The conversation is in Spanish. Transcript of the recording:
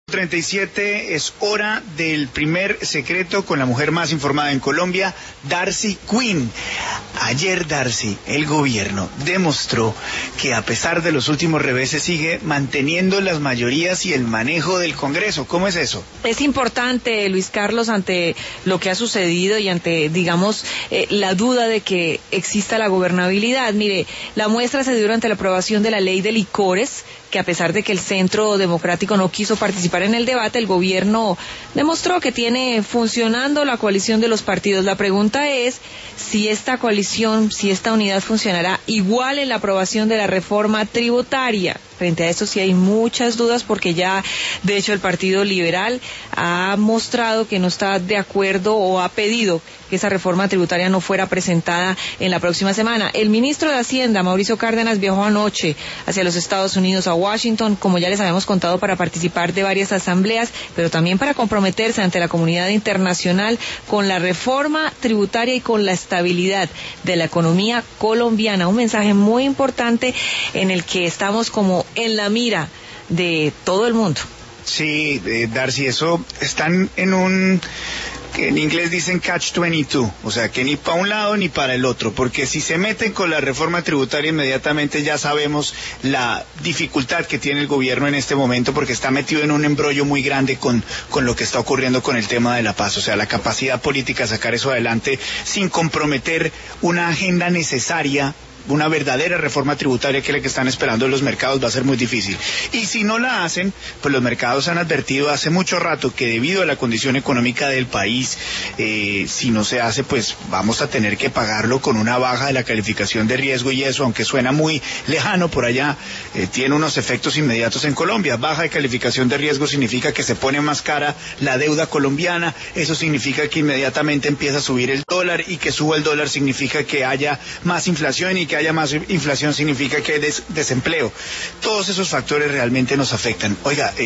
37 es hora del primer secreto con la mujer más informada en Colombia, Darcy Quinn. Ayer, Darcy, el gobierno demostró que a pesar de los últimos reveses sigue manteniendo las mayorías y el manejo del Congreso. ¿Cómo es eso? Es importante, Luis Carlos, ante lo que ha sucedido y ante, digamos, la duda de que exista la gobernabilidad. Mire, la muestra se dio durante la aprobación de la ley de licores, que a pesar de que el Centro Democrático no quiso participar en el debate, el gobierno demostró que tiene funcionando la coalición de los partidos. La pregunta es si esta coalición, si esta unidad funcionará igual en la aprobación de la reforma tributaria. Frente a esto sí hay muchas dudas porque ya, de hecho, el Partido Liberal ha mostrado que no está de acuerdo o ha pedido que esa reforma tributaria no fuera presentada en la próxima semana. El ministro de Hacienda, Mauricio Cárdenas, viajó anoche hacia los Estados Unidos, a Washington, como ya les habíamos contado, para participar de varias asambleas, pero también para comprometerse ante la comunidad internacional con la reforma tributaria y con la estabilidad de la economía colombiana. Un mensaje muy importante en el que estamos como en la mira de todo el mundo. Sí, Darcy, eso están en un... que en inglés dicen catch-22, o sea, que ni para un lado ni para el otro, porque si se meten con la reforma tributaria inmediatamente ya sabemos la dificultad que tiene el gobierno en este momento, porque está metido en un embrollo muy grande con lo que está ocurriendo con el tema de la paz, o sea, la capacidad política de sacar eso adelante sin comprometer una agenda necesaria. Una verdadera reforma tributaria, que es la que están esperando los mercados, va a ser muy difícil. Y si no la hacen, pues los mercados han advertido hace mucho rato que debido a la condición económica del país, si no se hace, pues vamos a tener que pagarlo con una baja de la calificación de riesgo, y eso, aunque suena muy lejano por allá, tiene unos efectos inmediatos en Colombia. Baja de calificación de riesgo significa que se pone más cara la deuda colombiana, eso significa que inmediatamente empieza a subir el dólar, y que suba el dólar significa que haya más inflación, y que haya más inflación significa que hay desempleo. Todos esos factores realmente nos afectan. Oiga,